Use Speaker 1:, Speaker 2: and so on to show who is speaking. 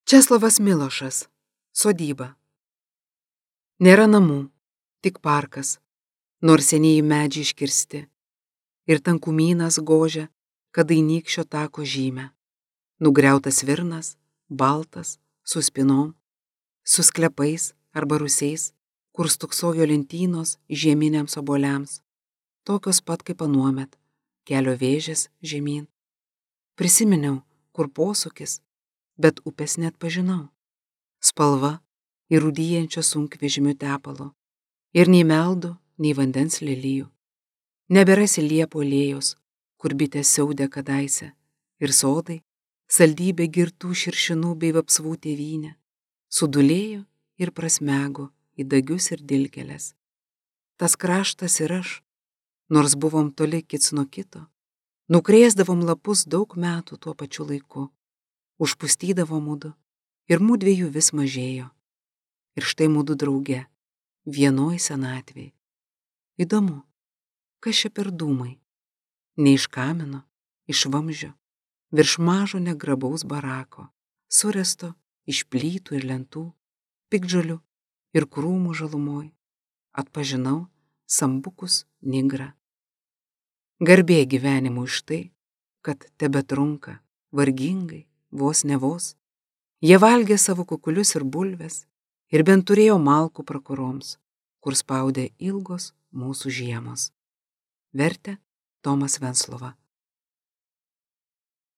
Speaker 1: Česlovas Milošas. Sodyba. Nėra namų, tik parkas, nors senieji medžiai iškirsti. Ir tankumynas gožia, kad dainykščio tako žymę. Nugriautas virnas, baltas, su spinom, su sklepais arba rusiais, kur stuksojo lentynos žieminiams obuoliams, tokios pat kaip anuomet, kelio vėžės žemyn. Prisiminiau, kur posūkis, bet upės net pažinau. Spalva ir rūdyjančio sunkvežimių tepalo. Ir nei meldų, nei vandens lelijų. Neberasi liepų alėjos, kur bitės siaudė kadaise. Ir sodai, saldybė girtų širšinų bei vapsvų tėvynė. Sudulėjo ir prasmego į dagius ir dilkeles. Tas kraštas ir aš, nors buvom toli kits nuo kito, nukrėsdavom lapus daug metų tuo pačiu laiku. Užpustydavo mudu ir mudviejų vis mažėjo. Ir štai mudu drauge, vienoj senatvėj. Įdomu, kas čia per dūmai? Ne iš kamino, iš vamzdžio, virš mažo negrabaus barako, suresto iš plytų ir lentų, piktžolių ir krūmų žalumoj. Atpažinau sambukus nigrą. Garbė gyvenimui už tai, kad tebetrunka vargingai, vos ne vos. Jie valgė savo kukulius ir bulves ir bent turėjo malkų prakuroms, kur spaudė ilgos mūsų žiemos. Vertė Tomas Venclova.